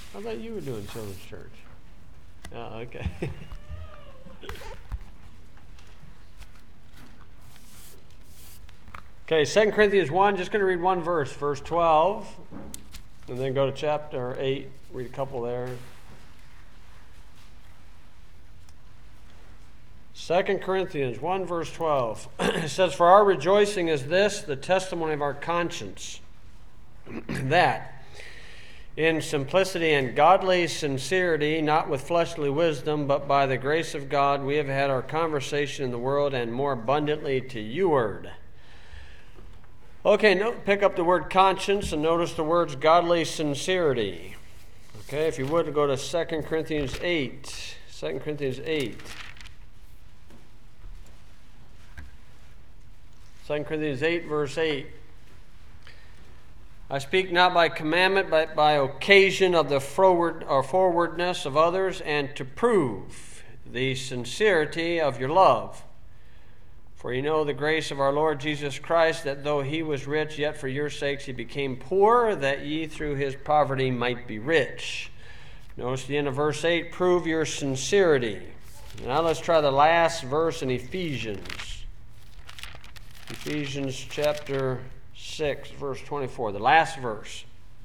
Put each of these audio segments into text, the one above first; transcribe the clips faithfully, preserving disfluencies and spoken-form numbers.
I thought you were doing children's church. Oh, okay. Okay, Second Corinthians one, just going to read one verse, verse twelve, and then go to chapter eight, read a couple there. Second Corinthians one, verse twelve. It says, "For our rejoicing is this, the testimony of our conscience, that in simplicity and godly sincerity, not with fleshly wisdom, but by the grace of God, we have had our conversation in the world, and more abundantly to you-ward." Okay, no, pick up the word conscience and notice the words godly sincerity. Okay, if you would, go to Second Corinthians eight. Second Corinthians eight. Second Corinthians eight, verse eight. "I speak not by commandment, but by occasion of the forward or forwardness of others, and to prove the sincerity of your love. For you know the grace of our Lord Jesus Christ, that though he was rich, yet for your sakes he became poor, that ye through his poverty might be rich." Notice the end of verse eight, prove your sincerity. Now let's try the last verse in Ephesians. Ephesians chapter six, verse twenty-four, the last verse.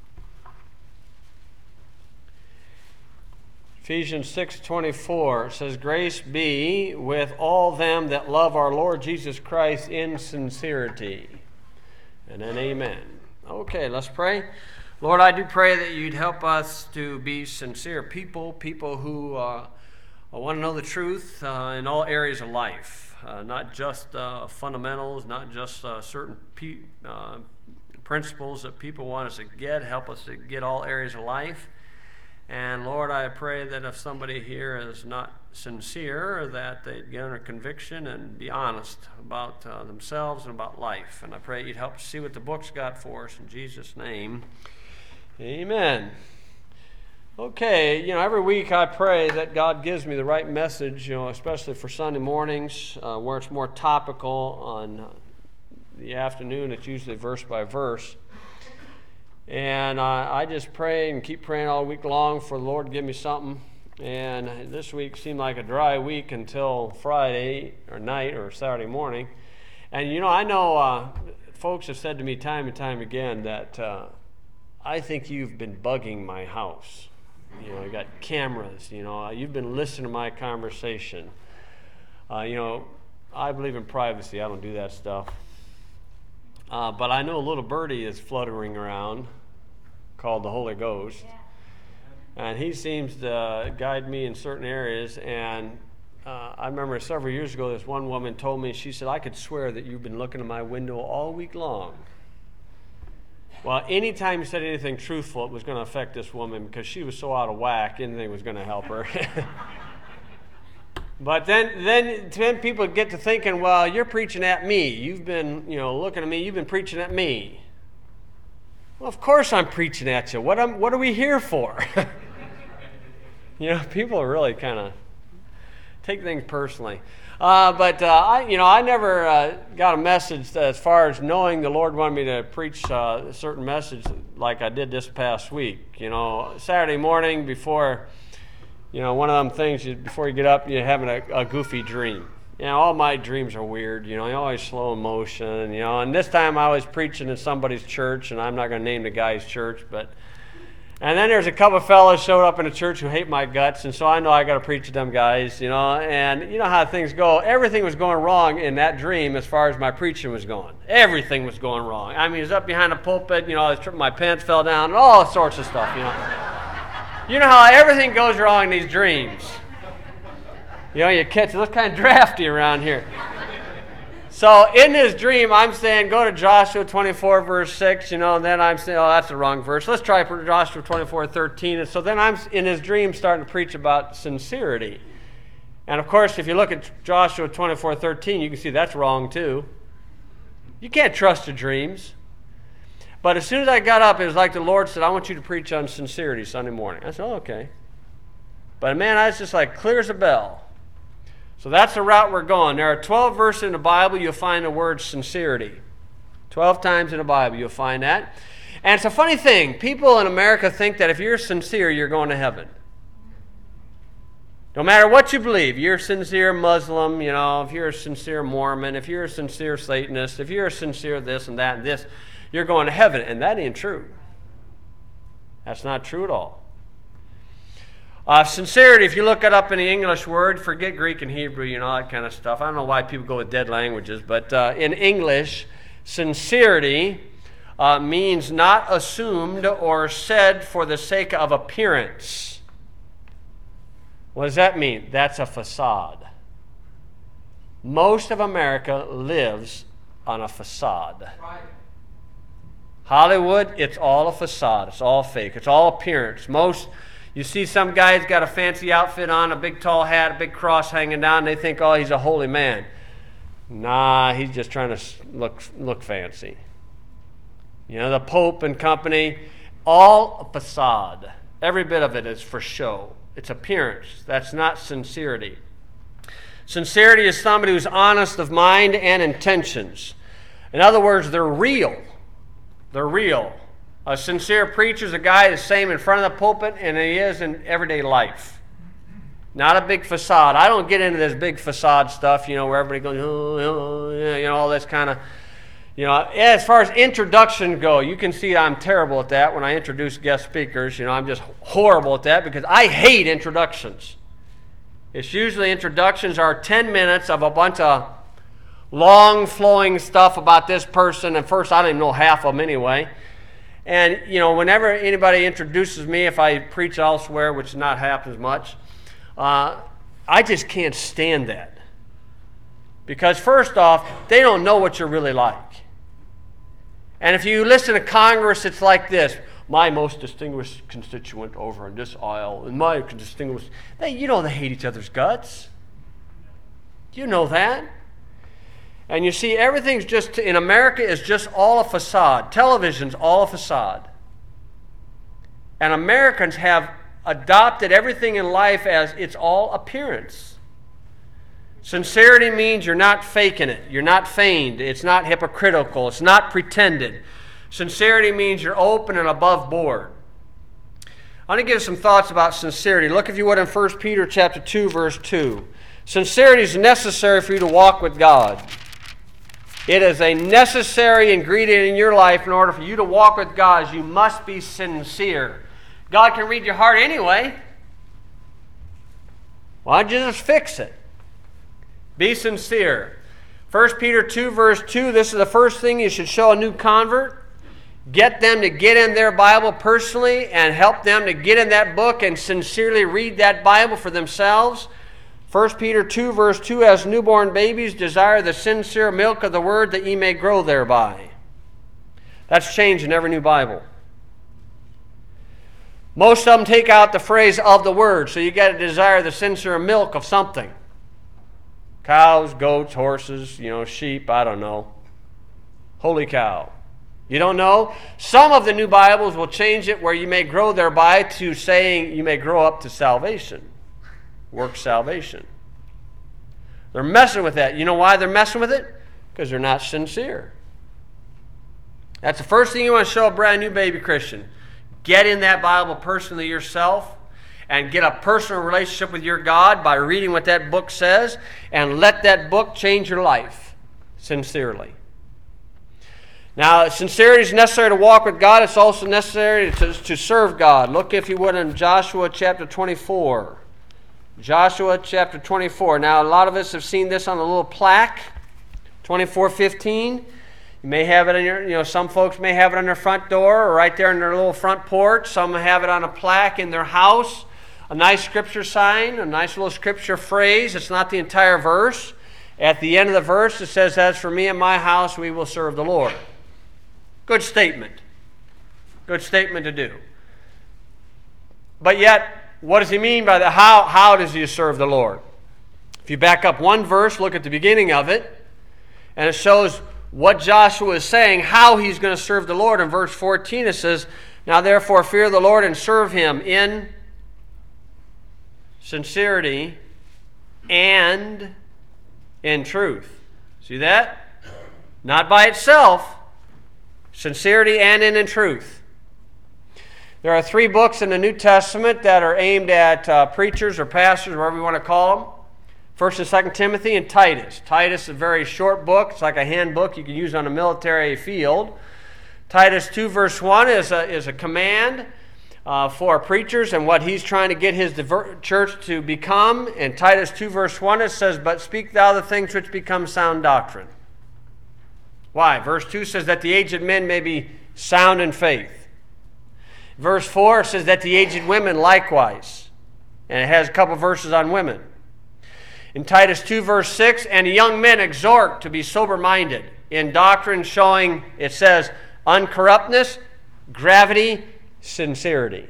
Ephesians six twenty-four says, "Grace be with all them that love our Lord Jesus Christ in sincerity." And then amen. Okay, let's pray. Lord, I do pray that you'd help us to be sincere people, people who uh, want to know the truth uh, in all areas of life, uh, not just uh, fundamentals, not just uh, certain pe- uh, principles that people want us to get. Help us to get all areas of life. And Lord, I pray that if somebody here is not sincere, that they'd get under conviction and be honest about uh, themselves and about life. And I pray you'd help us see what the book's got for us. In Jesus' name, amen. Okay, you know, every week I pray that God gives me the right message, you know, especially for Sunday mornings, uh, where it's more topical. On the afternoon, it's usually verse by verse. And uh, I just pray and keep praying all week long for the Lord to give me something. And this week seemed like a dry week until Friday or night or Saturday morning. And, you know, I know uh, folks have said to me time and time again that uh, I think you've been bugging my house. You know, I got cameras, you know, you've been listening to my conversation. Uh, you know, I believe in privacy. I don't do that stuff. Uh, but I know a little birdie is fluttering around called the Holy Ghost. Yeah. And he seems to guide me in certain areas. And uh, I remember several years ago, this one woman told me, she said, "I could swear that you've been looking at my window all week long." Well, anytime you said anything truthful, it was going to affect this woman because she was so out of whack, anything was going to help her. But then, then, then people get to thinking, well, you're preaching at me. You've been, you know, looking at me. You've been preaching at me. Well, of course I'm preaching at you. What am, what are we here for? You know, people really kind of take things personally. Uh, but uh, I, you know, I never uh, got a message as far as knowing the Lord wanted me to preach uh, a certain message like I did this past week. You know, Saturday morning before. You know, one of them things, you, before you get up, you're having a, a goofy dream. You know, all my dreams are weird. You know, you're always slow in motion. You know, and this time I was preaching in somebody's church, and I'm not going to name the guy's church, but... And then there's a couple of fellows showed up in the church who hate my guts, and so I know I got to preach to them guys, you know. And you know how things go. Everything was going wrong in that dream as far as my preaching was going. Everything was going wrong. I mean, it was up behind the pulpit, you know, I was tripping, my pants fell down, and all sorts of stuff, you know. You know how everything goes wrong in these dreams. You know, you catch it. Looks kind of drafty around here. So in this dream, I'm saying, go to Joshua twenty-four, verse six, you know, and then I'm saying, oh, that's the wrong verse. Let's try for Joshua twenty-four, thirteen. And so then I'm, in this dream, starting to preach about sincerity. And, of course, if you look at Joshua twenty-four, thirteen, you can see that's wrong, too. You can't trust your dreams. But as soon as I got up, it was like the Lord said, I want you to preach on sincerity Sunday morning. I said, oh, okay. But, man, I was just like clear as a bell. So that's the route we're going. There are twelve verses in the Bible you'll find the word sincerity. twelve times in the Bible you'll find that. And it's a funny thing. People in America think that if you're sincere, you're going to heaven. No matter what you believe, you're a sincere Muslim, you know, if you're a sincere Mormon, if you're a sincere Satanist, if you're a sincere this and that and this, you're going to heaven. And that ain't true. That's not true at all. Uh, sincerity, if you look it up in the English word, forget Greek and Hebrew, you know, that kind of stuff. I don't know why people go with dead languages, but uh, in English, sincerity uh, means not assumed or said for the sake of appearance. What does that mean? That's a facade. Most of America lives on a facade. Right. Hollywood, it's all a facade. It's all fake. It's all appearance. Most, you see some guy's got a fancy outfit on, a big tall hat, a big cross hanging down, and they think, oh, he's a holy man. Nah, he's just trying to look, look fancy. You know, the Pope and company, all a facade. Every bit of it is for show. It's appearance. That's not sincerity. Sincerity is somebody who's honest of mind and intentions. In other words, they're real. They're real. A sincere preacher is a guy the same in front of the pulpit and he is in everyday life. Not a big facade. I don't get into this big facade stuff, you know, where everybody goes, oh, oh, yeah, you know, all this kind of, you know. As far as introductions go, you can see I'm terrible at that when I introduce guest speakers. You know, I'm just horrible at that because I hate introductions. It's usually introductions are ten minutes of a bunch of long flowing stuff about this person, and first I don't even know half of them anyway. And, you know, whenever anybody introduces me, if I preach elsewhere, which not happens much, uh, I just can't stand that. Because first off, they don't know what you're really like. And if you listen to Congress, it's like this. My most distinguished constituent over in this aisle, and my distinguished... They, you know they hate each other's guts. You know that. And you see, everything's just... In America, is just all a facade. Television's all a facade. And Americans have adopted everything in life as it's all appearance. Sincerity means you're not faking it. You're not feigned. It's not hypocritical. It's not pretended. Sincerity means you're open and above board. I want to give some thoughts about sincerity. Look, if you would, in First Peter chapter two, verse two. Sincerity is necessary for you to walk with God. It is a necessary ingredient in your life in order for you to walk with God. You must be sincere. God can read your heart anyway. Why don't you just fix it? Be sincere. First Peter two, verse two, this is the first thing you should show a new convert. Get them to get in their Bible personally and help them to get in that book and sincerely read that Bible for themselves. First Peter two, verse two, as newborn babies desire the sincere milk of the word that ye may grow thereby. That's changed in every new Bible. Most of them take out the phrase of the word, so you got to desire the sincere milk of something. Cows, goats, horses, you know, sheep, I don't know. Holy cow. You don't know? Some of the new Bibles will change it where you may grow thereby to saying you may grow up to salvation. Work salvation. They're messing with that. You know why they're messing with it? Because they're not sincere. That's the first thing you want to show a brand new baby Christian. Get in that Bible personally yourself. And get a personal relationship with your God by reading what that book says, and let that book change your life sincerely. Now, sincerity is necessary to walk with God. It's also necessary to, to serve God. Look, if you would, in Joshua chapter twenty-four. Joshua chapter twenty-four. Now, a lot of us have seen this on a little plaque, twenty-four fifteen. You may have it on your, you know, some folks may have it on their front door or right there in their little front porch. Some have it on a plaque in their house. A nice scripture sign, a nice little scripture phrase. It's not the entire verse. At the end of the verse, it says, as for me and my house, we will serve the Lord. Good statement. Good statement to do. But yet, what does he mean by that? How, how does he serve the Lord? If you back up one verse, look at the beginning of it, and it shows what Joshua is saying, how he's going to serve the Lord. In verse fourteen, it says, now therefore fear the Lord and serve him in sincerity and in truth. See that? Not by itself. Sincerity and in, in truth. There are three books in the New Testament that are aimed at uh, preachers or pastors, whatever you want to call them. First and Second Timothy and Titus. Titus is a very short book. It's like a handbook you can use on a military field. Titus two verse one is a, is a command uh, for preachers and what he's trying to get his diver- church to become. In Titus two verse one it says, "But speak thou the things which become sound doctrine." Why? Verse two says that the aged men may be sound in faith. Verse four says that the aged women likewise. And it has a couple verses on women. In Titus two verse six, "And young men exhort to be sober-minded in doctrine, showing," it says, "uncorruptness, gravity, sincerity."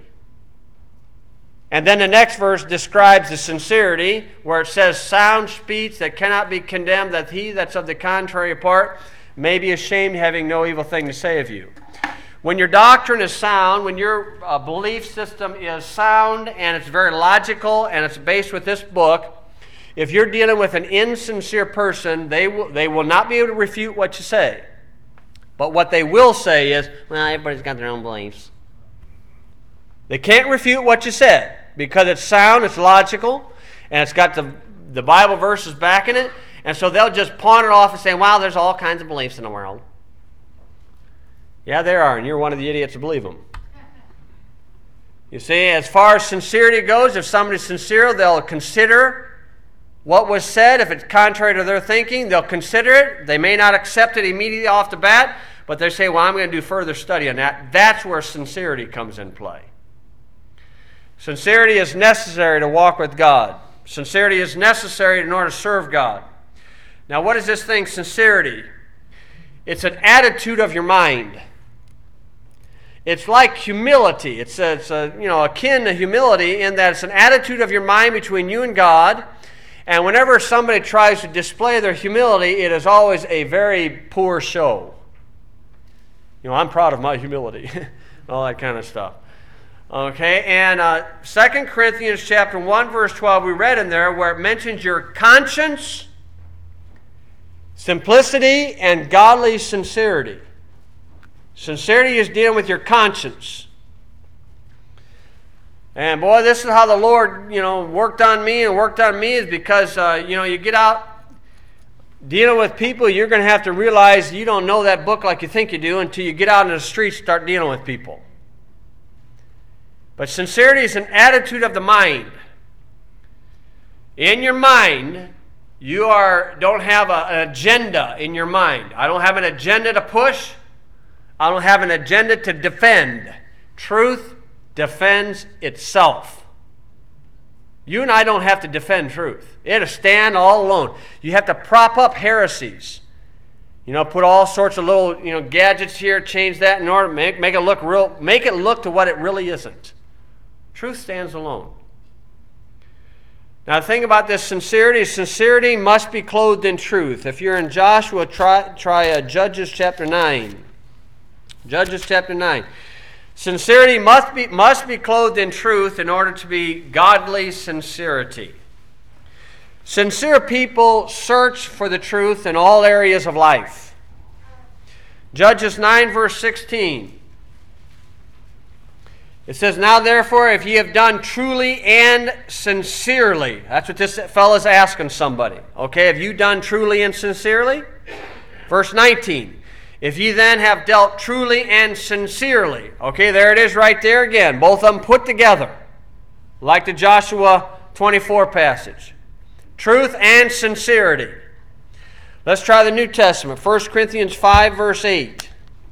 And then the next verse describes the sincerity, where it says, "Sound speech that cannot be condemned, that he that's of the contrary part may be ashamed, having no evil thing to say of you." When your doctrine is sound, when your uh, belief system is sound and it's very logical and it's based with this book, if you're dealing with an insincere person, they will, they will not be able to refute what you say. But what they will say is, "Well, everybody's got their own beliefs." They can't refute what you said because it's sound, it's logical, and it's got the, the Bible verses backing it. And so they'll just pawn it off and say, "Wow, there's all kinds of beliefs in the world." Yeah, there are, and you're one of the idiots who believe them. You see, as far as sincerity goes, if somebody's sincere, they'll consider what was said. If it's contrary to their thinking, they'll consider it. They may not accept it immediately off the bat, but they say, "Well, I'm going to do further study on that." That's where sincerity comes in play. Sincerity is necessary to walk with God. Sincerity is necessary in order to serve God. Now, what is this thing, sincerity? It's an attitude of your mind. It's like humility. It's, a, it's a, you know, akin to humility in that it's an attitude of your mind between you and God. And whenever somebody tries to display their humility, it is always a very poor show. You know, "I'm proud of my humility," all that kind of stuff. Okay, and uh, Second Corinthians chapter one, verse twelve, we read in there where it mentions your conscience, simplicity, and godly sincerity. Sincerity is dealing with your conscience. And boy, this is how the Lord, you know, worked on me and worked on me is because, uh, you know, you get out dealing with people, you're going to have to realize you don't know that book like you think you do until you get out in the streets and start dealing with people. But sincerity is an attitude of the mind. In your mind, you are don't have a, an agenda in your mind. I don't have an agenda to push. I don't have an agenda to defend. Truth defends itself. You and I don't have to defend truth. It'll stand all alone. You have to prop up heresies. You know, put all sorts of little, you know, gadgets here, change that in order to make, make it look real, make it look to what it really isn't. Truth stands alone. Now the thing about this sincerity is sincerity must be clothed in truth. If you're in Joshua, try, try uh, Judges chapter nine. Judges chapter nine. Sincerity must be, must be clothed in truth in order to be godly sincerity. Sincere people search for the truth in all areas of life. Judges nine verse sixteen. It says, "Now therefore, if ye have done truly and sincerely," that's what this fellow's asking somebody. Okay, have you done truly and sincerely? Verse nineteen. "If ye then have dealt truly and sincerely." Okay, there it is right there again. Both of them put together. Like the Joshua twenty-four passage. Truth and sincerity. Let's try the New Testament. First Corinthians five verse eight.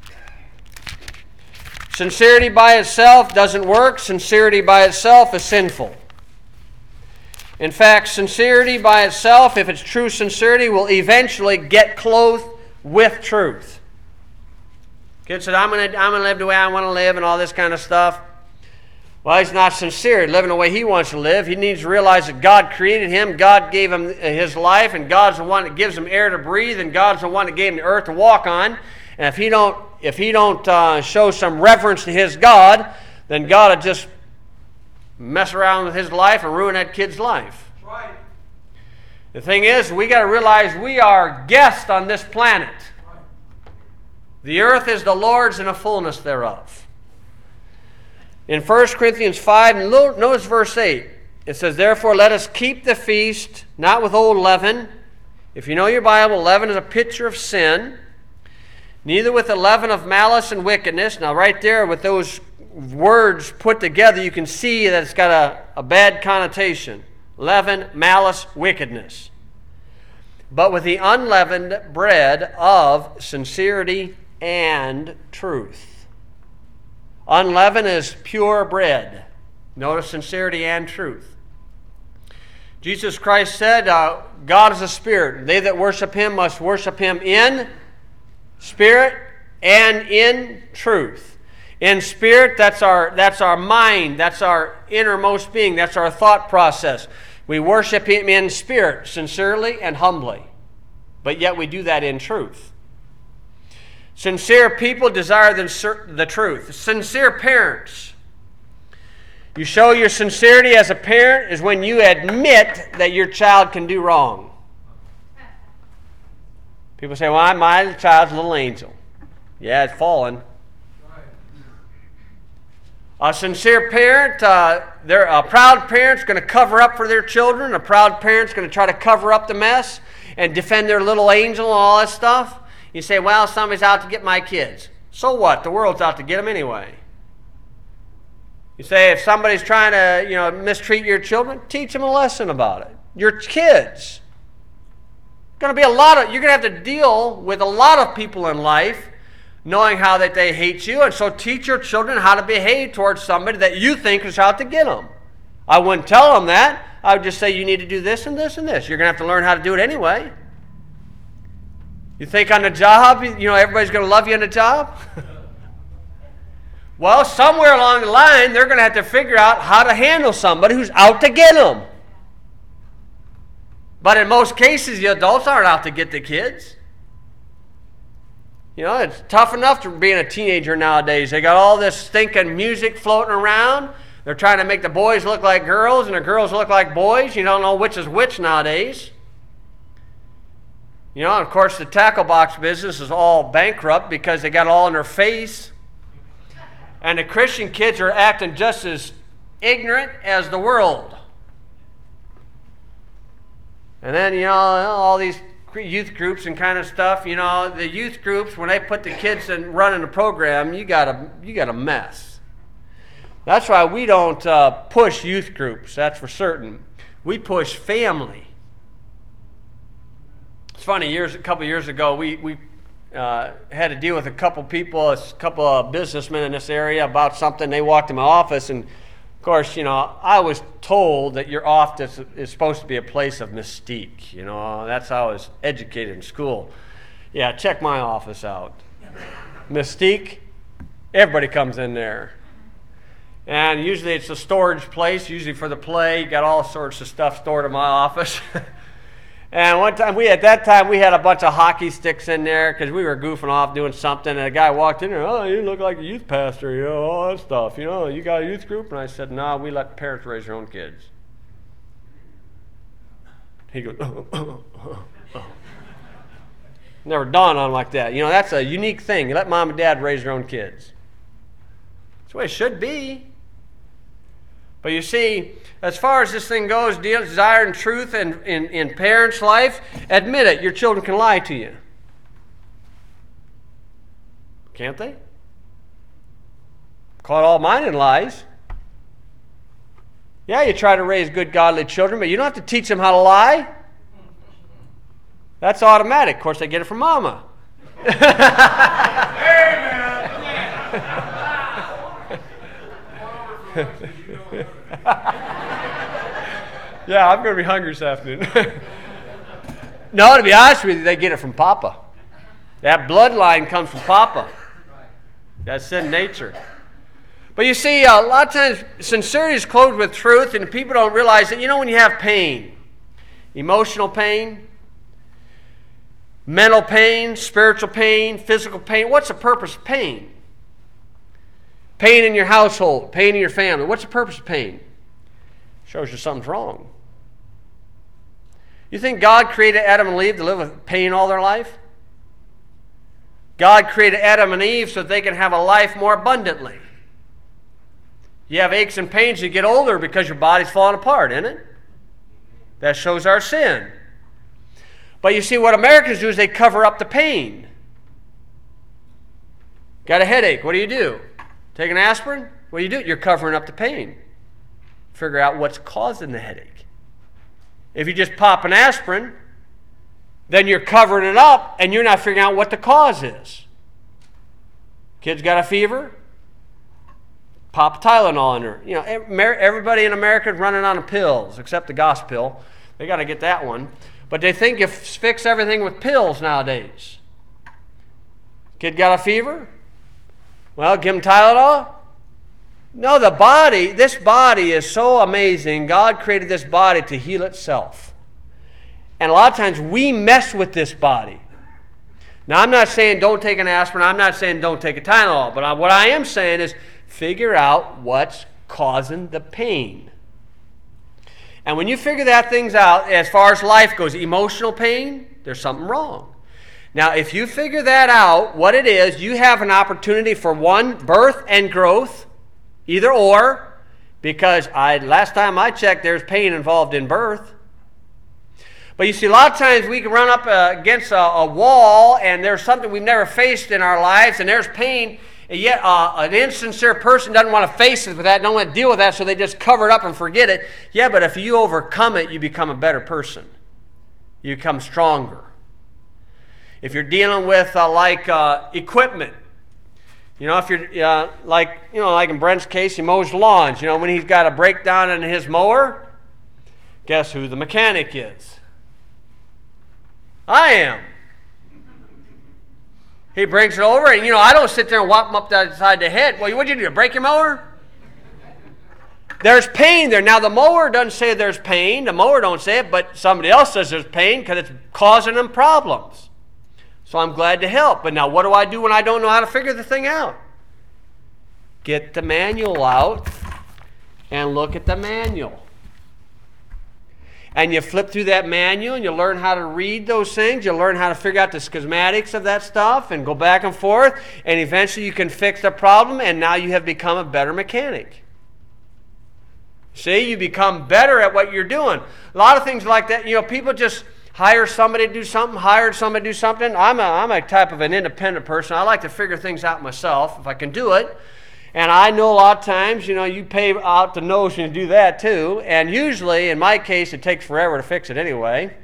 Sincerity by itself doesn't work. Sincerity by itself is sinful. In fact, sincerity by itself, if it's true sincerity, will eventually get clothed with truth. Kid said, I'm going to I'm going to live the way I want to live and all this kind of stuff. Well, he's not sincere. Living the way he wants to live. He needs to realize that God created him. God gave him his life, and God's the one that gives him air to breathe, and God's the one that gave him the earth to walk on. And if he don't, if he don't uh, show some reverence to his God, then God will just mess around with his life and ruin that kid's life. That's right. The thing is, we got to realize we are guests on this planet. The earth is the Lord's and the fullness thereof. In First Corinthians five, notice verse eight. It says, therefore let us keep the feast, not with old leaven. If you know your Bible, leaven is a picture of sin. Neither with the leaven of malice and wickedness. Now right there with those words put together, you can see that it's got a, a bad connotation. Leaven, malice, wickedness. But with the unleavened bread of sincerity and truth. Unleavened is pure bread. Notice sincerity and truth. Jesus Christ said, uh, God is a spirit. They that worship him must worship him in spirit and in truth. In spirit, that's our, that's our mind. That's our innermost being. That's our thought process. We worship him in spirit, sincerely and humbly. But yet we do that in truth. Sincere people desire the, the truth. Sincere parents. You show your sincerity as a parent is when you admit that your child can do wrong. People say, well, my child's a little angel. Yeah, it's fallen. A sincere parent, uh, they're, a proud parent's going to cover up for their children. A proud parent's going to try to cover up the mess and defend their little angel and all that stuff. You say, well, somebody's out to get my kids. So what? The world's out to get them anyway. You say, if somebody's trying to, you know, mistreat your children, teach them a lesson about it. Your kids. Going to be a lot of, you're going to have to deal with a lot of people in life knowing how that they hate you, and so teach your children how to behave towards somebody that you think is out to get them. I wouldn't tell them that. I would just say, you need to do this and this and this. You're going to have to learn how to do it anyway. You think on the job, you know, everybody's going to love you on the job? Well, somewhere along the line, they're going to have to figure out how to handle somebody who's out to get them. But in most cases, the adults aren't out to get the kids. You know, it's tough enough to being a teenager nowadays. They got all this stinking music floating around. They're trying to make the boys look like girls and the girls look like boys. You don't know which is which nowadays. You know, and of course, the tackle box business is all bankrupt because they got it all in their face. And the Christian kids are acting just as ignorant as the world. And then, you know, all these youth groups and kind of stuff, you know, the youth groups, when they put the kids in running the program, you got a, you got a mess. That's why we don't uh, push youth groups, that's for certain. We push family. It's funny, years, a couple years ago, we, we uh, had to deal with a couple people, a couple of businessmen in this area about something. They walked in my office, and of course, you know, I was told that your office is supposed to be a place of mystique. You know, that's how I was educated in school. Yeah, check my office out. Mystique, everybody comes in there. And usually it's a storage place, usually for the play. You got all sorts of stuff stored in my office. And one time, we at that time, we had a bunch of hockey sticks in there because we were goofing off doing something. And a guy walked in there, oh, you look like a youth pastor, you know, all that stuff. You know, you got a youth group? And I said, no, we let parents raise their own kids. He goes, oh, oh, oh, oh. Never dawned on him like that. You know, that's a unique thing. You let mom and dad raise their own kids. That's the way it should be. But you see, as far as this thing goes, desire and truth in, in, in parents' life, admit it, your children can lie to you. Can't they? Caught all mine in lies. Yeah, you try to raise good, godly children, but you don't have to teach them how to lie. That's automatic. Of course, they get it from mama. Yeah, I'm going to be hungry this afternoon. No, to be honest with you, they get it from Papa. That bloodline comes from Papa. That's in nature. But you see, a lot of times, sincerity is clothed with truth, and people don't realize that, you know, when you have pain, emotional pain, mental pain, spiritual pain, physical pain, what's the purpose of pain? Pain in your household, pain in your family. What's the purpose of pain? Shows you something's wrong. You think God created Adam and Eve to live with pain all their life? God created Adam and Eve so that they can have a life more abundantly. You have aches and pains, you get older because your body's falling apart, isn't it? That shows our sin. But you see, what Americans do is they cover up the pain. Got a headache, what do you do? Take an aspirin? What do you do? You're covering up the pain. Figure out what's causing the headache. If you just pop an aspirin, then you're covering it up and you're not figuring out what the cause is. Kids got a fever? Pop Tylenol in her. You know, everybody in America is running on pills, except the gospel. They got to get that one. But they think you fix everything with pills nowadays. Kid got a fever? Well, give him Tylenol? No, the body, this body is so amazing. God created this body to heal itself. And a lot of times we mess with this body. Now, I'm not saying don't take an aspirin. I'm not saying don't take a Tylenol. But I, what I am saying is figure out what's causing the pain. And when you figure that things out, as far as life goes, emotional pain, there's something wrong. Now, if you figure that out, what it is, you have an opportunity for one, birth and growth, either or, because I last time I checked, there's pain involved in birth. But you see, a lot of times we can run up uh, against a, a wall, and there's something we've never faced in our lives, and there's pain, and yet uh, an insincere person doesn't want to face it with that, don't want to deal with that, so they just cover it up and forget it. Yeah, but if you overcome it, you become a better person. You become stronger. If you're dealing with uh, like uh, equipment, you know, if you're uh, like, you know, like in Brent's case, he mows lawns. You know, when he's got a breakdown in his mower, guess who the mechanic is? I am. He brings it over, and, you know, I don't sit there and whop him up that side of the head. Well, what'd you do, break your mower? There's pain there. Now, the mower doesn't say there's pain. The mower don't say it, but somebody else says there's pain because it's causing them problems. So I'm glad to help. But now what do I do when I don't know how to figure the thing out? Get the manual out and look at the manual. And you flip through that manual and you learn how to read those things. You learn how to figure out the schematics of that stuff and go back and forth. And eventually you can fix the problem, and now you have become a better mechanic. See, you become better at what you're doing. A lot of things like that, you know, people just hire somebody to do something, hire somebody to do something. I'm a, I'm a type of an independent person. I like to figure things out myself if I can do it. And I know a lot of times, you know, you pay out the nose and do that too. And usually, in my case, it takes forever to fix it anyway.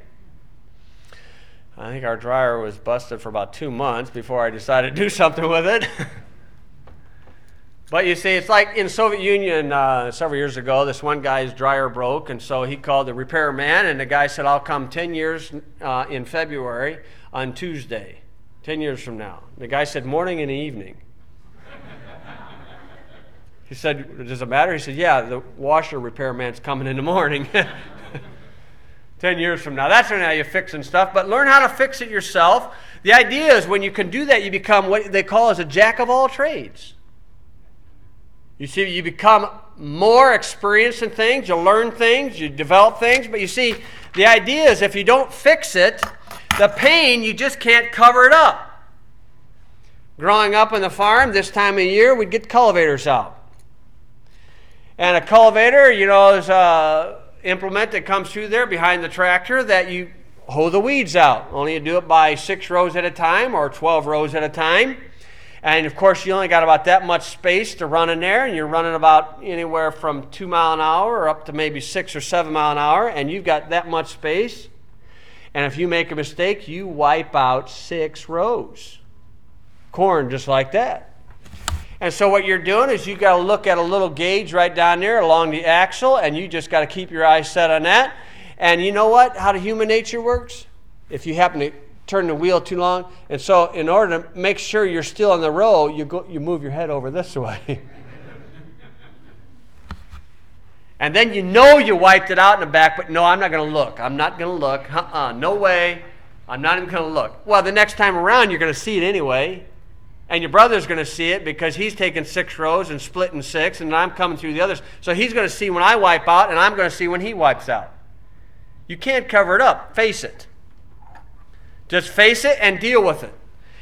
I think our dryer was busted for about two months before I decided to do something with it. But you see, it's like in the Soviet Union uh, several years ago, this one guy's dryer broke, and so he called the repairman, and the guy said, I'll come ten years uh, in February on Tuesday, ten years from now. The guy said, morning and evening. He said, does it matter? He said, yeah, the washer repairman's coming in the morning. Ten years from now. That's when you're fixing stuff. But learn how to fix it yourself. The idea is when you can do that, you become what they call as a jack of all trades. You see, you become more experienced in things. You learn things. You develop things. But you see, the idea is if you don't fix it, the pain, you just can't cover it up. Growing up on the farm, this time of year, we'd get cultivators out. And a cultivator, you know, is an implement that comes through there behind the tractor that you hoe the weeds out. Only you do it by six rows at a time or twelve rows at a time. And, of course, you only got about that much space to run in there, and you're running about anywhere from two miles an hour or up to maybe six or seven miles an hour, and you've got that much space. And if you make a mistake, you wipe out six rows. Corn just like that. And so what you're doing is you got to look at a little gauge right down there along the axle, and you just got to keep your eyes set on that. And you know what? How the human nature works? If you happen to turn the wheel too long, and so in order to make sure you're still on the row, you go, you move your head over this way. And then you know you wiped it out in the back, but no, I'm not going to look. I'm not going to look. Uh-uh, no way. I'm not even going to look. Well, the next time around, you're going to see it anyway. And your brother's going to see it because he's taking six rows and splitting six, and I'm coming through the others. So he's going to see when I wipe out, and I'm going to see when he wipes out. You can't cover it up. Face it. Just face it and deal with it.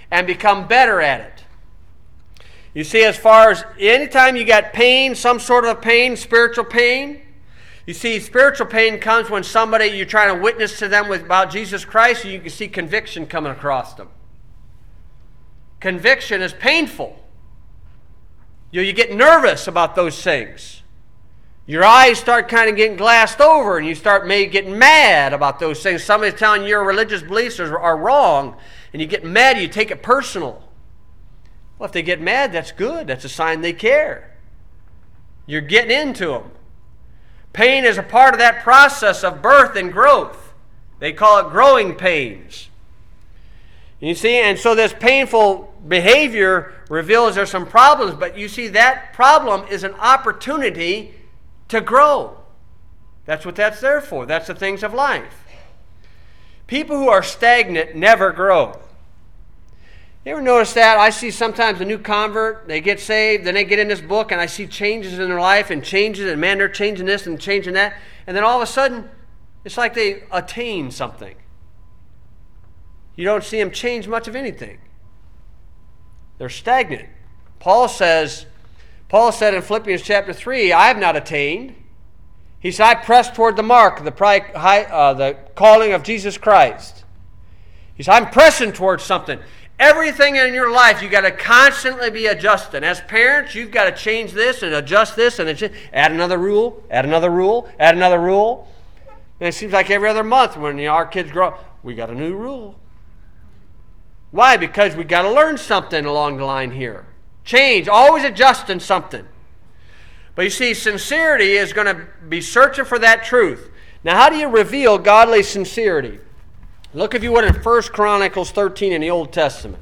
and become better at it. You see, as far as anytime you got pain, some sort of pain, spiritual pain, you see, spiritual pain comes when somebody, you're trying to witness to them with, about Jesus Christ, and you can see conviction coming across them. Conviction is painful. You, you get nervous about those things. Your eyes start kind of getting glassed over, and you start maybe getting mad about those things. Somebody's telling you your religious beliefs are, are wrong, and you get mad, you take it personal. Well, if they get mad, that's good. That's a sign they care. You're getting into them. Pain is a part of that process of birth and growth. They call it growing pains. You see, and so this painful behavior reveals there's some problems, but you see that problem is an opportunity to grow. That's what that's there for. That's the things of life. People who are stagnant never grow. You ever notice that? I see sometimes a new convert, they get saved, then they get in this book, and I see changes in their life and changes, and man, they're changing this and changing that. And then all of a sudden, it's like they attain something. You don't see them change much of anything. They're stagnant. Paul says, Paul said in Philippians chapter three, I have not attained. He said, I press toward the mark, the, pri- high, uh, the calling of Jesus Christ. He said, I'm pressing towards something. Everything in your life, you've got to constantly be adjusting. As parents, you've got to change this and adjust this and adjust, add another rule, add another rule, add another rule. And it seems like every other month when you know, our kids grow up, we got a new rule. Why? Because we got to learn something along the line here. Change, always adjusting something. But you see, sincerity is going to be searching for that truth. Now, how do you reveal godly sincerity? Look, if you would, in First Chronicles thirteen in the Old Testament.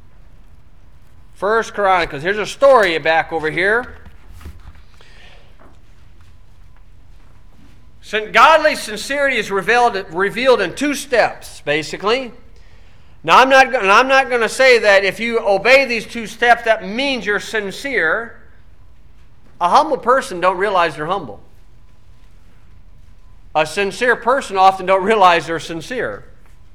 First Chronicles. Here's a story back over here. Godly sincerity is revealed, revealed in two steps, basically. Now, I'm not, and I'm not going to say that if you obey these two steps, that means you're sincere. A humble person don't realize they're humble. A sincere person often don't realize they're sincere.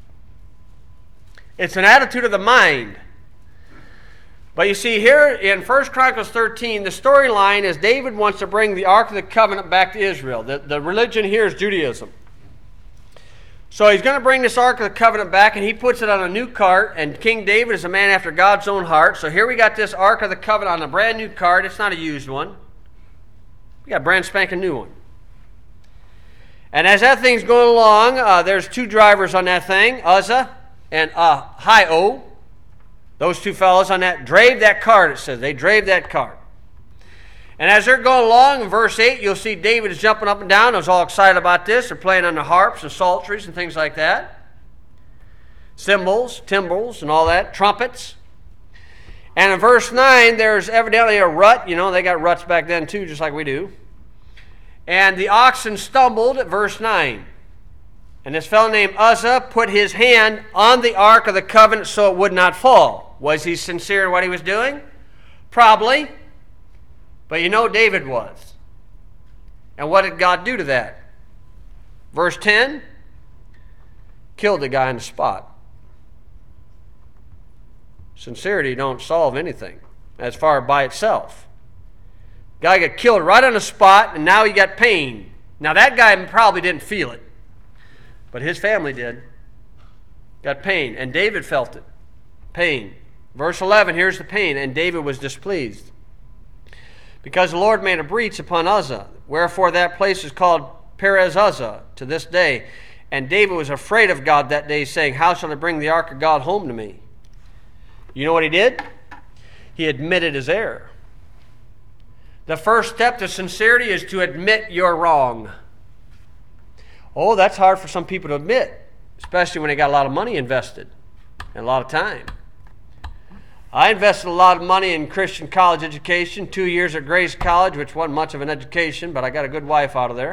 It's an attitude of the mind. But you see here in First Chronicles thirteen, the storyline is David wants to bring the Ark of the Covenant back to Israel. The, the religion here is Judaism. So he's going to bring this Ark of the Covenant back, and he puts it on a new cart, and King David is a man after God's own heart. So here we got this Ark of the Covenant on a brand new cart. It's not a used one. We got a brand spanking new one. And as that thing's going along, uh, there's two drivers on that thing, Uzzah and uh, Ahio. Those two fellows on that drave that cart, it says. They drave that cart. And as they're going along, in verse eight, you'll see David is jumping up and down. I was all excited about this. They're playing on the harps and psalteries and things like that. Cymbals, timbrels, and all that. Trumpets. And in verse nine, there's evidently a rut. You know, they got ruts back then too, just like we do. And the oxen stumbled at verse nine. And this fellow named Uzzah put his hand on the Ark of the Covenant so it would not fall. Was he sincere in what he was doing? Probably. But you know David was. And what did God do to that? Verse ten, killed the guy on the spot. Sincerity don't solve anything as far by itself. Guy got killed right on the spot, and now he got pain. Now that guy probably didn't feel it, but his family did. Got pain, and David felt it. Pain. Verse eleven, here's the pain, and David was displeased. Because the Lord made a breach upon Uzzah, wherefore that place is called Perez Uzzah to this day. And David was afraid of God that day, saying, how shall I bring the ark of God home to me? You know what he did? He admitted his error. The first step to sincerity is to admit you're wrong. Oh, that's hard for some people to admit, especially when they got a lot of money invested and a lot of time. I invested a lot of money in Christian college education, two years at Grace College, which wasn't much of an education, but I got a good wife out of there.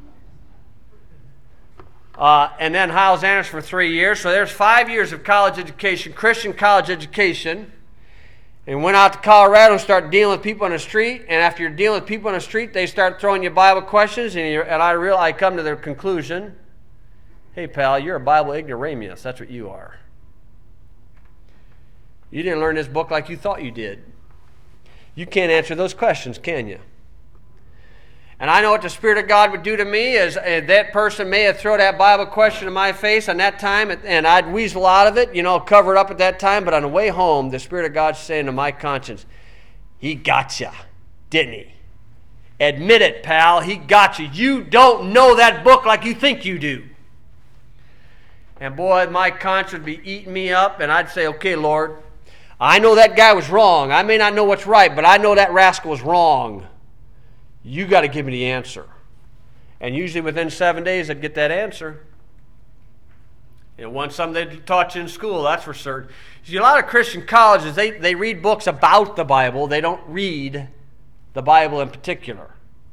Uh, and then Hyles Anderson for three years. So there's five years of college education, Christian college education. And went out to Colorado and started dealing with people on the street. And after you're dealing with people on the street, they start throwing you Bible questions. And, you're, and I real I come to the conclusion, hey, pal, you're a Bible ignoramus. That's what you are. You didn't learn this book like you thought you did. You can't answer those questions, can you? And I know what the Spirit of God would do to me is uh, that person may have thrown that Bible question in my face on that time, and I'd weasel out of it, you know, cover it up at that time. But on the way home, the Spirit of God's saying to my conscience, he got you, didn't he? Admit it, pal. He got you. You don't know that book like you think you do. And boy, my conscience would be eating me up, and I'd say, okay, Lord, I know that guy was wrong. I may not know what's right, but I know that rascal was wrong. You got to give me the answer. And usually within seven days, I'd get that answer. It wasn't something they taught you in school, that's for certain. See, a lot of Christian colleges, they, they read books about the Bible. They don't read the Bible in particular.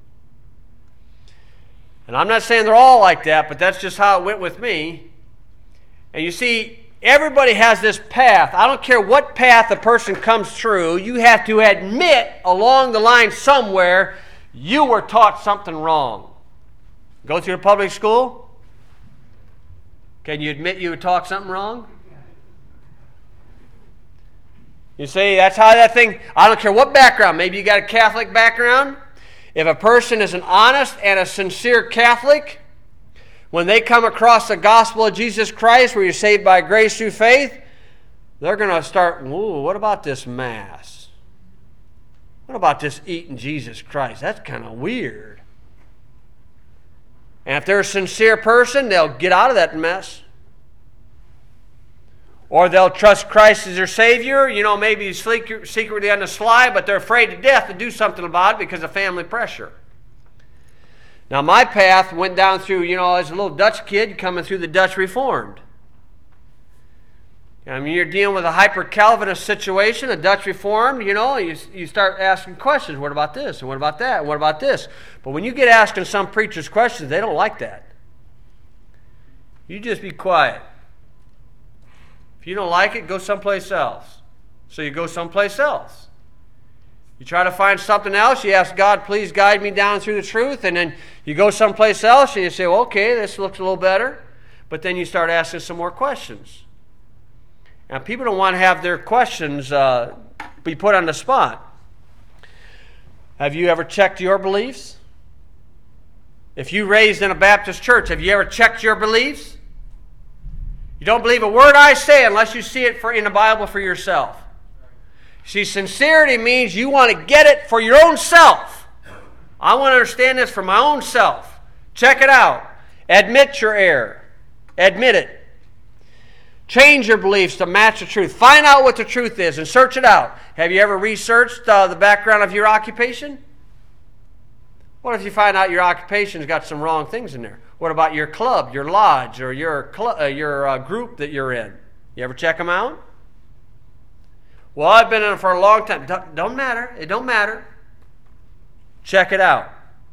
And I'm not saying they're all like that, but that's just how it went with me. And you see, everybody has this path. I don't care what path a person comes through, you have to admit along the line somewhere you were taught something wrong. Go through a public school? Can you admit you were taught something wrong? You say, that's how that thing, I don't care what background. Maybe you got a Catholic background. If a person is an honest and a sincere Catholic, when they come across the gospel of Jesus Christ, where you're saved by grace through faith, they're going to start, ooh, what about this Mass? What about this eating Jesus Christ? That's kind of weird. And if they're a sincere person, they'll get out of that mess. Or they'll trust Christ as their Savior. You know, maybe he's secretly on the sly, but they're afraid to death to do something about it because of family pressure. Now, my path went down through, you know, as a little Dutch kid coming through the Dutch Reformed. I mean, you're dealing with a hyper-Calvinist situation, a Dutch Reformed, you know, you, you start asking questions. What about this? And what about that? And what about this? But when you get asking some preachers questions, they don't like that. You just be quiet. If you don't like it, go someplace else. So you go someplace else. You try to find something else. You ask God, please guide me down through the truth. And then you go someplace else and you say, well, okay, this looks a little better. But then you start asking some more questions. Now, people don't want to have their questions uh, be put on the spot. Have you ever checked your beliefs? If you raised in a Baptist church, have you ever checked your beliefs? You don't believe a word I say unless you see it for, in the Bible for yourself. See, sincerity means you want to get it for your own self. I want to understand this for my own self. Check it out. Admit your error. Admit it. Change your beliefs to match the truth. Find out what the truth is and search it out. Have you ever researched uh, the background of your occupation? What if you find out your occupation's got some wrong things in there? What about your club, your lodge, or your, cl- uh, your uh, group that you're in? You ever check them out? Well, I've been in it for a long time. Don't, don't matter. It don't matter. Check it out.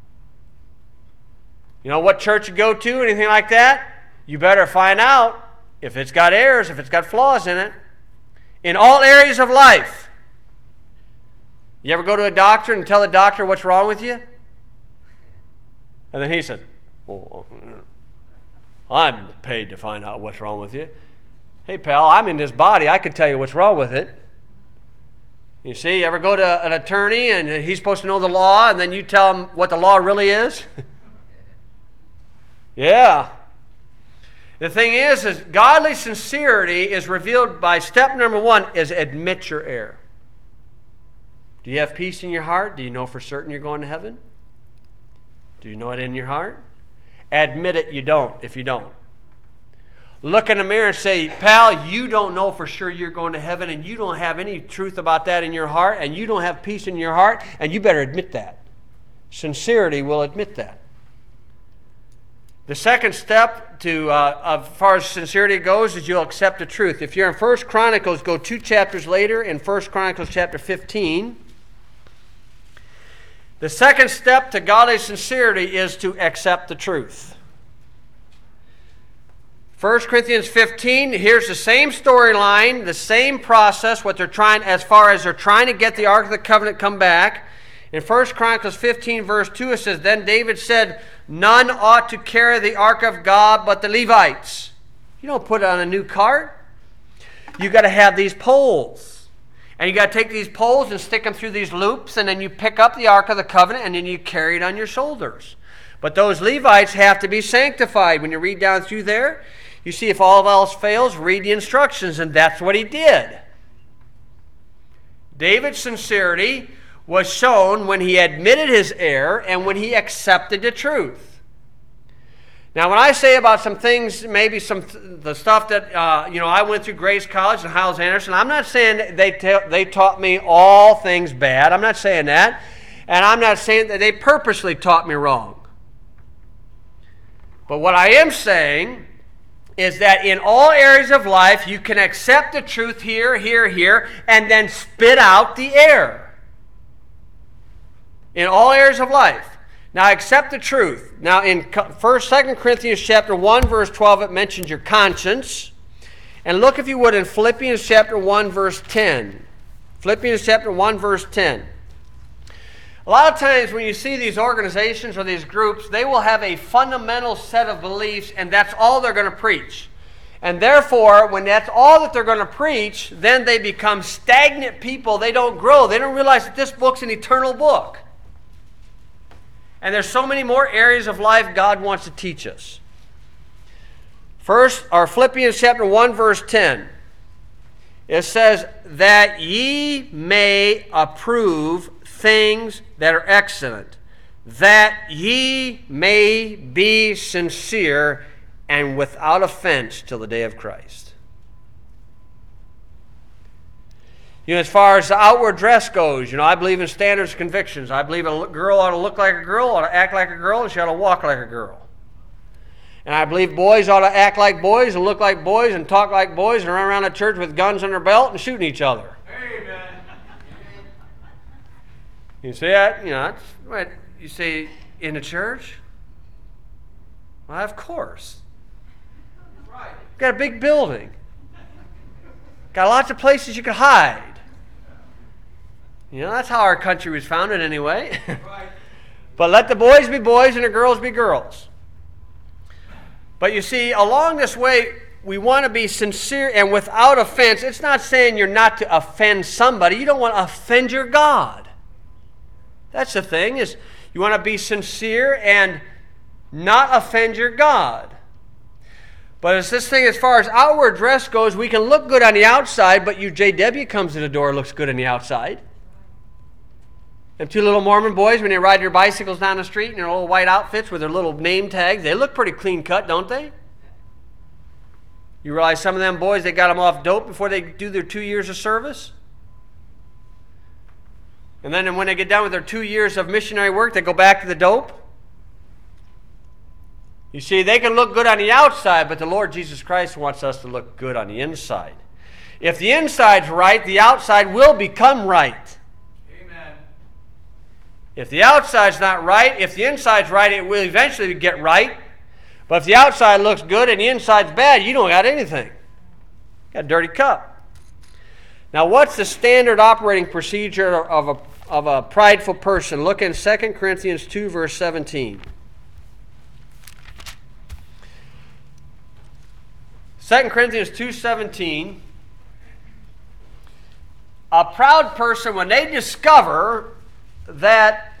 You know what church you go to, anything like that? You better find out if it's got errors, if it's got flaws in it. In all areas of life. You ever go to a doctor and tell the doctor what's wrong with you? And then he said, well, I'm paid to find out what's wrong with you. Hey, pal, I'm in this body. I can tell you what's wrong with it. You see, you ever go to an attorney and he's supposed to know the law and then you tell him what the law really is? Yeah. The thing is, is godly sincerity is revealed by step number one is admit your error. Do you have peace in your heart? Do you know for certain you're going to heaven? Do you know it in your heart? Admit it you don't if you don't. Look in the mirror and say, pal, you don't know for sure you're going to heaven and you don't have any truth about that in your heart and you don't have peace in your heart and you better admit that. Sincerity will admit that. The second step to, uh, as far as sincerity goes, is you'll accept the truth. If you're in First Chronicles, go two chapters later in First Chronicles chapter fifteen. The second step to godly sincerity is to accept the truth. First Corinthians fifteen, here's the same storyline, the same process, what they're trying, as far as they're trying to get the Ark of the Covenant come back. In First Chronicles fifteen, verse two, it says, then David said, none ought to carry the ark of God but the Levites. You don't put it on a new cart. you got to have these poles. And you got to take these poles and stick them through these loops, and then you pick up the Ark of the Covenant, and then you carry it on your shoulders. But those Levites have to be sanctified. When you read down through there, you see if all else fails, read the instructions, and that's what he did. David's sincerity was shown when he admitted his error and when he accepted the truth. Now, when I say about some things, maybe some the stuff that uh, you know, I went through Grace College and Hyles Anderson, I'm not saying that they ta- they taught me all things bad. I'm not saying that, and I'm not saying that they purposely taught me wrong. But what I am saying is that in all areas of life, you can accept the truth here, here, here, and then spit out the error. In all areas of life. Now, accept the truth. Now, in First, Second Corinthians chapter one, verse twelve, it mentions your conscience. And look, if you would, in Philippians chapter one, verse ten. Philippians chapter one, verse ten. A lot of times when you see these organizations or these groups, they will have a fundamental set of beliefs, and that's all they're going to preach. And therefore, when that's all that they're going to preach, then they become stagnant people. They don't grow. They don't realize that this book's an eternal book. And there's so many more areas of life God wants to teach us. First, our Philippians chapter one, verse ten. It says, that ye may approve things that are excellent, that ye may be sincere and without offense till the day of Christ. You know, as far as the outward dress goes, you know, I believe in standards and convictions. I believe a girl ought to look like a girl, ought to act like a girl, and she ought to walk like a girl. And I believe boys ought to act like boys and look like boys and talk like boys and run around the church with guns on their belt and shooting each other. Amen. You see that? You know, that's what you say in the church? Well, of course. Right. Got a big building. Got lots of places you could hide. You know, that's how our country was founded anyway. Right. But let the boys be boys and the girls be girls. But you see, along this way, we want to be sincere and without offense. It's not saying you're not to offend somebody. You don't want to offend your God. That's the thing, is you want to be sincere and not offend your God. But it's this thing, as far as outward dress goes, we can look good on the outside, but you J W comes to the door, looks good on the outside. Them two little Mormon boys, when they ride their bicycles down the street in their little white outfits with their little name tags, they look pretty clean cut, don't they? You realize some of them boys, they got them off dope before they do their two years of service? And then when they get done with their two years of missionary work, they go back to the dope? You see, they can look good on the outside, but the Lord Jesus Christ wants us to look good on the inside. If the inside's right, the outside will become right. If the outside's not right, if the inside's right, it will eventually get right. But if the outside looks good and the inside's bad, you don't got anything. You got a dirty cup. Now, what's the standard operating procedure of a, of a prideful person? Look in Second Corinthians two, verse seventeen. Second Corinthians two seventeen. A proud person, when they discover that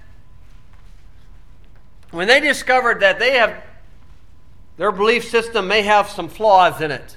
when they discovered that they have their belief system may have some flaws in it,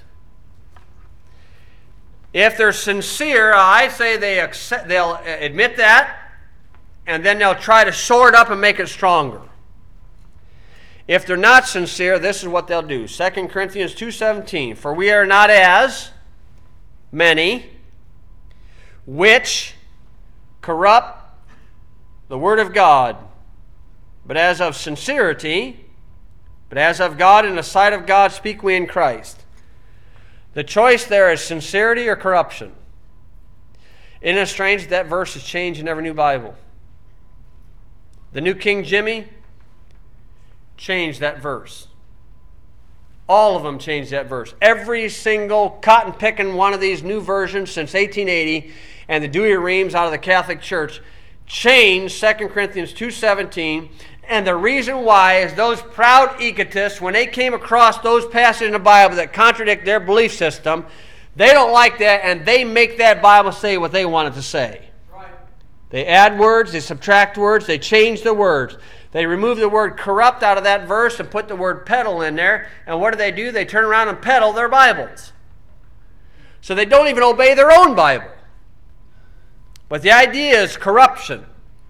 if they're sincere, I say they accept, they'll admit that, and then they'll try to shore it up and make it stronger. If they're not sincere, this is what they'll do. Second Corinthians two seventeen, for we are not as many which corrupt the word of God, but as of sincerity, but as of God, in the sight of God, speak we in Christ. The choice there is sincerity or corruption. Isn't it strange that, that verse is changed in every new Bible? The New King Jimmy changed that verse. All of them changed that verse. Every single cotton-picking one of these new versions since eighteen eighty, and the Douay-Rheims out of the Catholic Church, changed Second Corinthians two seventeen, and the reason why is those proud egotists, when they came across those passages in the Bible that contradict their belief system, They don't like that, and they make that Bible say what they want it to say. Right. They add words, they subtract words, they change the words. They remove the word corrupt out of that verse and put the word peddle in there. And what do they do? They turn around and peddle their Bibles. So they don't even obey their own Bible. But the idea is corruption.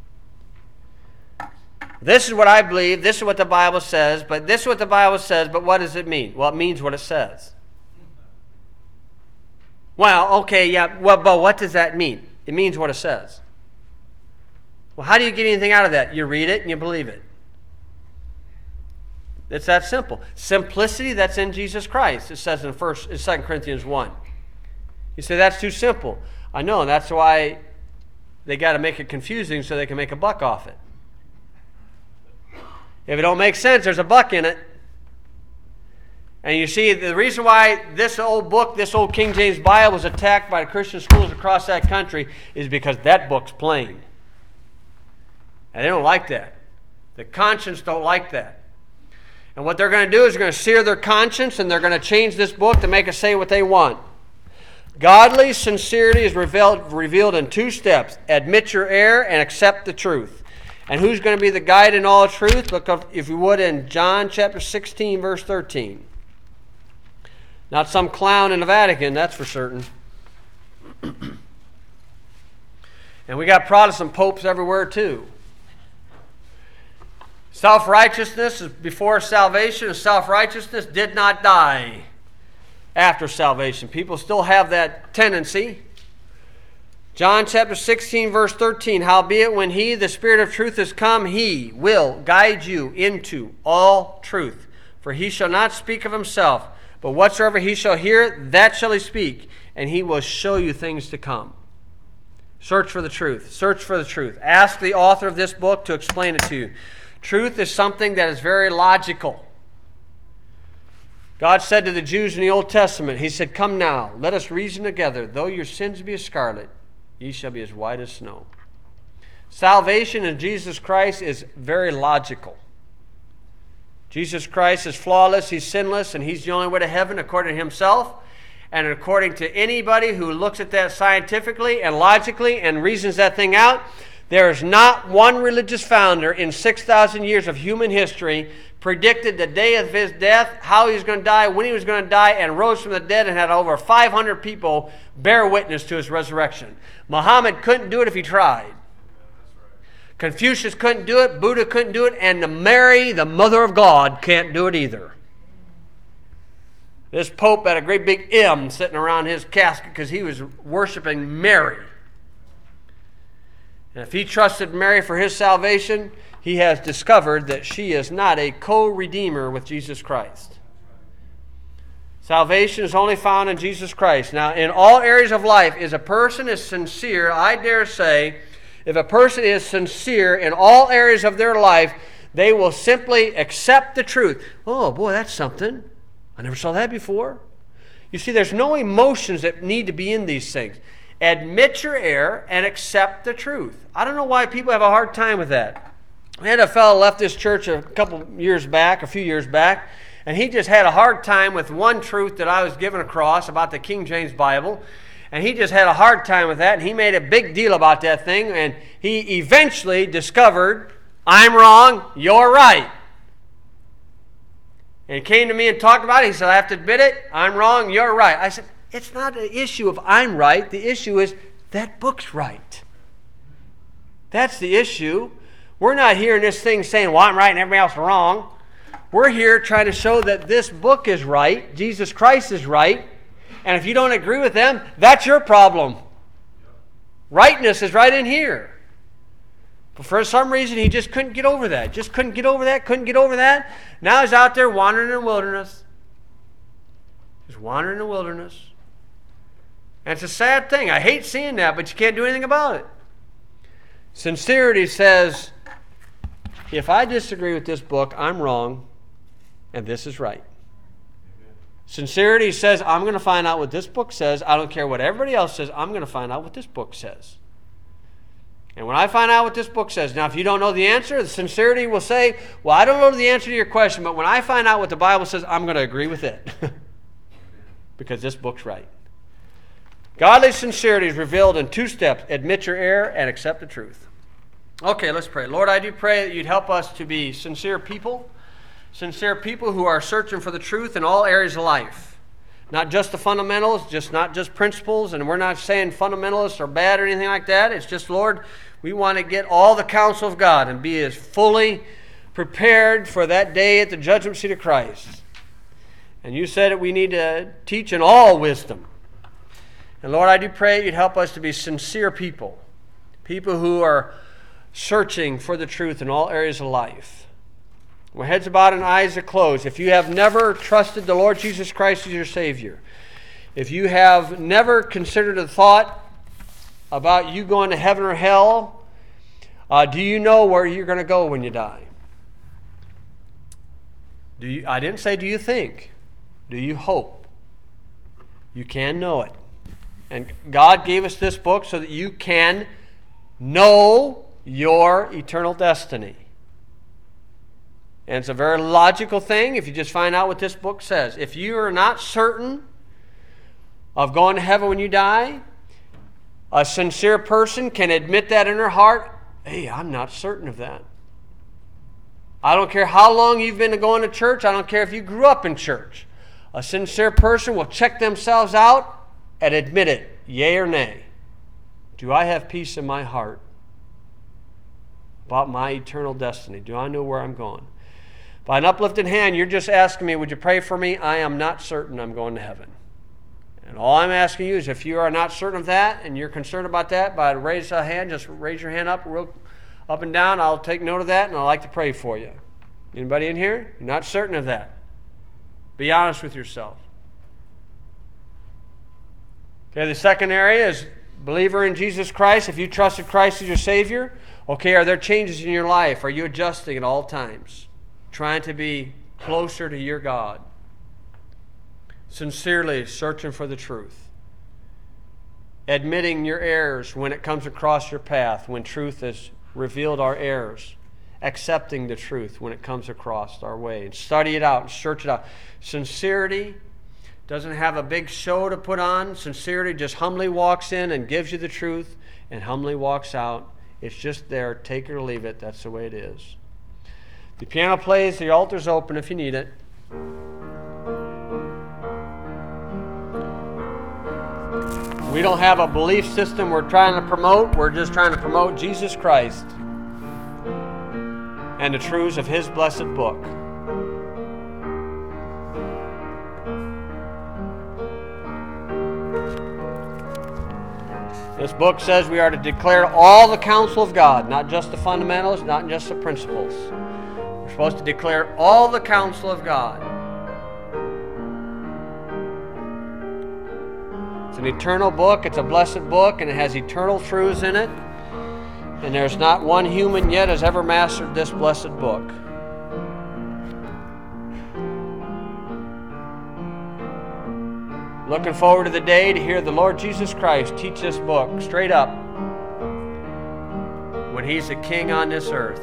This is what I believe. This is what the Bible says. But this is what the Bible says. But what does it mean? Well, it means what it says. Well, okay, yeah. Well, but what does that mean? It means what it says. Well, how do you get anything out of that? You read it and you believe it. It's that simple. Simplicity, that's in Jesus Christ. It says in first, in Second Corinthians one. You say, that's too simple. I know, and that's why they got to make it confusing so they can make a buck off it. If it don't make sense, there's a buck in it. And you see, the reason why this old book, this old King James Bible was attacked by the Christian schools across that country is because that book's plain. And they don't like that. The conscience don't like that. And what they're going to do is they're going to sear their conscience and they're going to change this book to make it say what they want. Godly sincerity is revealed, revealed in two steps. Admit your error and accept the truth. And who's going to be the guide in all truth? Look up, if you would, in John chapter sixteen, verse thirteen. Not some clown in the Vatican, that's for certain. And we got Protestant popes everywhere too. Self-righteousness is before salvation, and self-righteousness did not die after salvation. People still have that tendency. John chapter sixteen, verse thirteen, howbeit when he, the Spirit of truth, is come, he will guide you into all truth. For he shall not speak of himself, but whatsoever he shall hear, that shall he speak, and he will show you things to come. Search for the truth. Search for the truth. Ask the author of this book to explain it to you. Truth is something that is very logical. God said to the Jews in the Old Testament, he said, come now, let us reason together. Though your sins be as scarlet, ye shall be as white as snow. Salvation in Jesus Christ is very logical. Jesus Christ is flawless, he's sinless, and he's the only way to heaven according to himself. And according to anybody who looks at that scientifically and logically and reasons that thing out, there is not one religious founder in six thousand years of human history predicted the day of his death, how he was going to die, when he was going to die, and rose from the dead and had over five hundred people bear witness to his resurrection. Muhammad couldn't do it if he tried. Confucius couldn't do it, Buddha couldn't do it, and Mary, the mother of God, can't do it either. This Pope had a great big M sitting around his casket because he was worshiping Mary. And if he trusted Mary for his salvation, he has discovered that she is not a co-redeemer with Jesus Christ. Salvation is only found in Jesus Christ. Now, in all areas of life, if a person is sincere, I dare say, if a person is sincere in all areas of their life, they will simply accept the truth. Oh, boy, that's something. I never saw that before. You see, there's no emotions that need to be in these things. Admit your error and accept the truth. I don't know why people have a hard time with that. I had a fellow left this church a couple years back, a few years back, and he just had a hard time with one truth that I was given across about the King James Bible. And he just had a hard time with that, and he made a big deal about that thing, and he eventually discovered, I'm wrong, you're right. And he came to me and talked about it. He said, I have to admit it, I'm wrong, you're right. I said, it's not an issue of I'm right. The issue is that book's right. That's the issue. We're not here in this thing saying, well, I'm right and everybody else is wrong. We're here trying to show that this book is right, Jesus Christ is right, and if you don't agree with them, that's your problem. Rightness is right in here. But for some reason, he just couldn't get over that. Just couldn't get over that, couldn't get over that. Now he's out there wandering in the wilderness. He's wandering in the wilderness. And it's a sad thing. I hate seeing that, but you can't do anything about it. Sincerity says, if I disagree with this book, I'm wrong, and this is right. Sincerity says, I'm going to find out what this book says. I don't care what everybody else says. I'm going to find out what this book says. And when I find out what this book says, now if you don't know the answer, the sincerity will say, well, I don't know the answer to your question, but when I find out what the Bible says, I'm going to agree with it. Because this book's right. Godly sincerity is revealed in two steps: admit your error and accept the truth. Okay, let's pray. Lord, I do pray that you'd help us to be sincere people, sincere people who are searching for the truth in all areas of life. Not just the fundamentals, just not just principles, and we're not saying fundamentalists are bad or anything like that. It's just, Lord, we want to get all the counsel of God and be as fully prepared for that day at the judgment seat of Christ. And you said that we need to teach in all wisdom. And Lord, I do pray you'd help us to be sincere people, people who are searching for the truth in all areas of life. With heads bowed and eyes are closed, if you have never trusted the Lord Jesus Christ as your Savior, if you have never considered a thought about you going to heaven or hell, uh, do you know where you're going to go when you die? Do you? I didn't say do you think. Do you hope? You can know it. And God gave us this book so that you can know your eternal destiny. And it's a very logical thing if you just find out what this book says. If you are not certain of going to heaven when you die, a sincere person can admit that in her heart. Hey, I'm not certain of that. I don't care how long you've been going to church. I don't care if you grew up in church. A sincere person will check themselves out and admit it, yea or nay. Do I have peace in my heart about my eternal destiny? Do I know where I'm going? By an uplifted hand, you're just asking me, would you pray for me? I am not certain I'm going to heaven. And all I'm asking you is if you are not certain of that and you're concerned about that, by raise a hand, just raise your hand up real up and down. I'll take note of that and I'd like to pray for you. Anybody in here? You're not certain of that. Be honest with yourself. Okay, the second area is believer in Jesus Christ. If you trusted Christ as your Savior, okay, are there changes in your life? Are you adjusting at all times? Trying to be closer to your God? Sincerely searching for the truth. Admitting your errors when it comes across your path, when truth has revealed our errors. Accepting the truth when it comes across our way. And study it out and search it out. Sincerity doesn't have a big show to put on. Sincerity just humbly walks in and gives you the truth and humbly walks out. It's just there. Take it or leave it. That's the way it is. The piano plays. The altar's open if you need it. We don't have a belief system we're trying to promote. We're just trying to promote Jesus Christ and the truths of His blessed book. This book says we are to declare all the counsel of God, not just the fundamentals, not just the principles. We're supposed to declare all the counsel of God. It's an eternal book, it's a blessed book, and it has eternal truths in it. And there's not one human yet has ever mastered this blessed book. Looking forward to the day to hear the Lord Jesus Christ teach this book straight up when He's the King on this earth.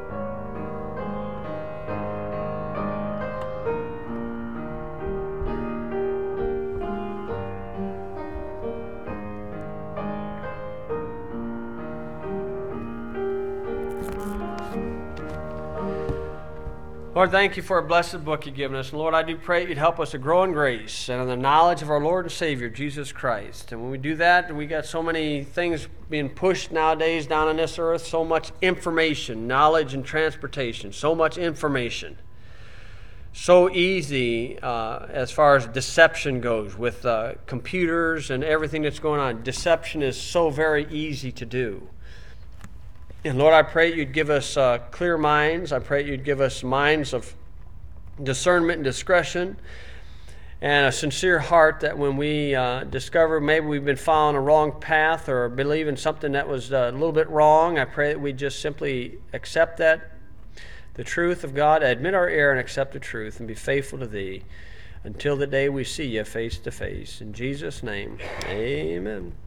Lord, thank you for a blessed book you've given us. And Lord, I do pray you'd help us to grow in grace and in the knowledge of our Lord and Savior, Jesus Christ. And when we do that, we got so many things being pushed nowadays down on this earth, so much information, knowledge and transportation, so much information. So easy uh, as far as deception goes with uh, computers and everything that's going on. Deception is so very easy to do. And Lord, I pray you'd give us uh, clear minds. I pray you'd give us minds of discernment and discretion and a sincere heart that when we uh, discover maybe we've been following a wrong path or believing something that was uh, a little bit wrong, I pray that we just simply accept that, the truth of God, admit our error and accept the truth and be faithful to Thee until the day we see you face to face. In Jesus' name, amen.